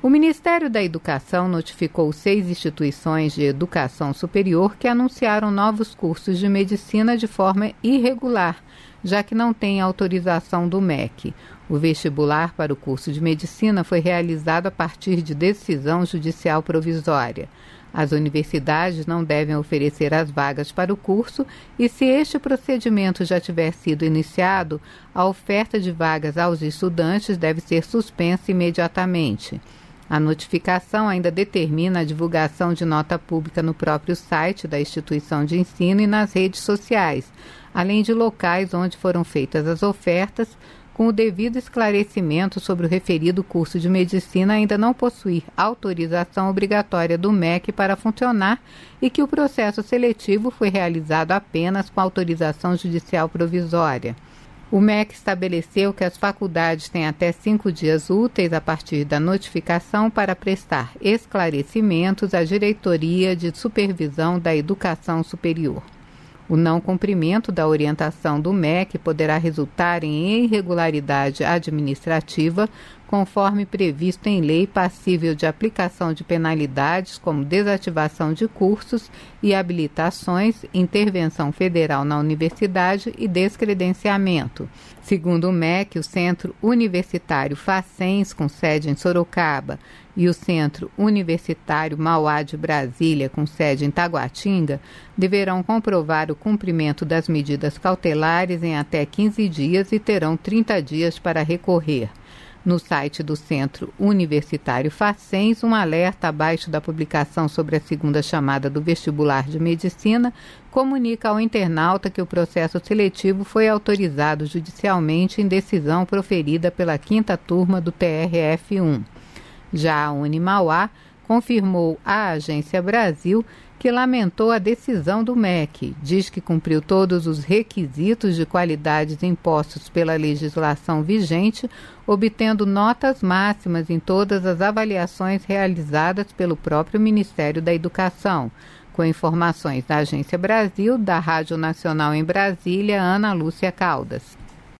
O Ministério da Educação notificou 6 instituições de educação superior que anunciaram novos cursos de medicina de forma irregular, já que não têm autorização do MEC. O vestibular para o curso de medicina foi realizado a partir de decisão judicial provisória. As universidades não devem oferecer as vagas para o curso e, se este procedimento já tiver sido iniciado, a oferta de vagas aos estudantes deve ser suspensa imediatamente. A notificação ainda determina a divulgação de nota pública no próprio site da instituição de ensino e nas redes sociais, além de locais onde foram feitas as ofertas, com o devido esclarecimento sobre o referido curso de medicina ainda não possuir autorização obrigatória do MEC para funcionar e que o processo seletivo foi realizado apenas com autorização judicial provisória. O MEC estabeleceu que as faculdades têm até 5 dias úteis a partir da notificação para prestar esclarecimentos à Diretoria de Supervisão da Educação Superior. O não cumprimento da orientação do MEC poderá resultar em irregularidade administrativa, conforme previsto em lei, passível de aplicação de penalidades como desativação de cursos e habilitações, intervenção federal na universidade e descredenciamento. Segundo o MEC, o Centro Universitário Facens, com sede em Sorocaba, e o Centro Universitário Mauá de Brasília, com sede em Taguatinga, deverão comprovar o cumprimento das medidas cautelares em até 15 dias e terão 30 dias para recorrer. No site do Centro Universitário Facens, um alerta abaixo da publicação sobre a segunda chamada do vestibular de medicina comunica ao internauta que o processo seletivo foi autorizado judicialmente em decisão proferida pela 5ª turma do TRF1. Já a Unimauá confirmou à Agência Brasil que lamentou a decisão do MEC, diz que cumpriu todos os requisitos de qualidades impostos pela legislação vigente, obtendo notas máximas em todas as avaliações realizadas pelo próprio Ministério da Educação. Com informações da Agência Brasil, da Rádio Nacional em Brasília, Ana Lúcia Caldas.